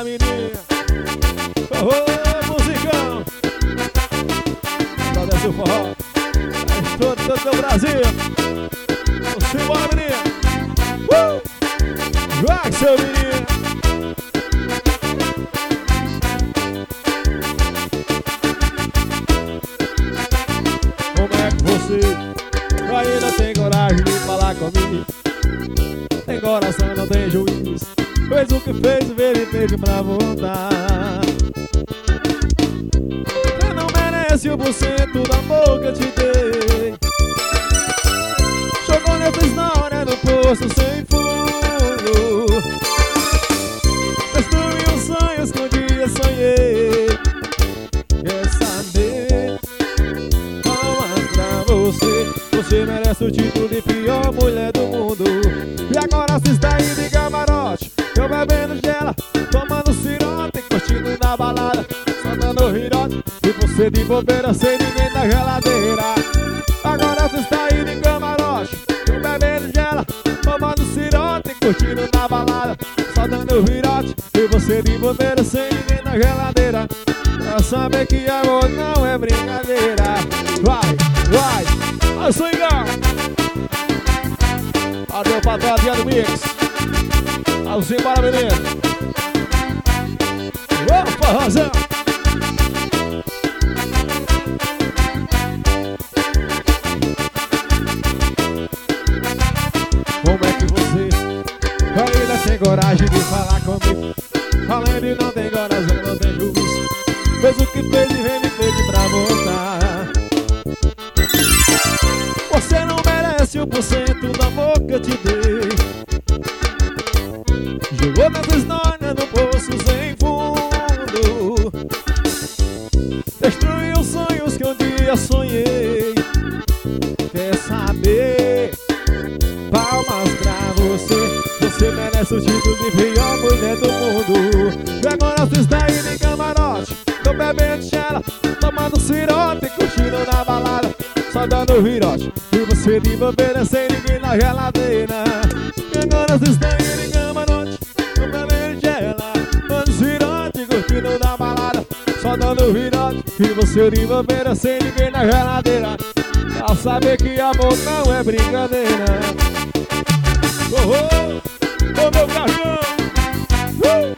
menina. Ô, musicão. Só desce o forró. Todo o Brasil. Simbora, menina. Vai, seu menino. Como é que você ainda tem coragem de falar comigo? Tem coração, não tem juiz. Fez o que fez, veio e teve pra voltar. Você não merece 1% do amor que eu te dei. Jogou nessa história no poço sem fundo. Destruiu os sonhos que um dia sonhei. Quer saber? Palmas pra você. Você merece o título de pior mulher do mundo. E agora você está aí de camarote, eu bebendo gela, tomando cirote, curtindo na balada, só dando virote. E você de bobeira sem ninguém na geladeira. Agora você está aí de camarote, eu bebendo gela, tomando cirote, curtindo na balada, só dando virote. E você de bobeira sem ninguém na geladeira. Pra saber que amor não é brincadeira. Vai, vai, vai, swingão. Adeus pra trás do mix. Vamos embora, menino. Opa, razão. Como é que você ainda tem coragem de falar comigo? Além de não tem coração, não tem juízo. Fez o que fez e vem me pedir pra voltar. Você não merece 1% do amor que eu te dei. Jogou nessa história no poço sem fundo. Destruiu os sonhos que um dia sonhei. Quer saber? Palmas pra você. Você merece o título de pior mulher do mundo. E agora você está aí de camarote, tô bebendo gela, tomando cirote, curtindo na balada, só dando virote. E você de bobeira sem ninguém na geladeira. E agora você está aí de camarote, tô bebendo gela, tomando cirote, curtindo na balada, só dando virote. E você de bobeira sem ninguém na geladeira. Pra saber que amor não é brincadeira. Oh, oh, oh, meu carrão.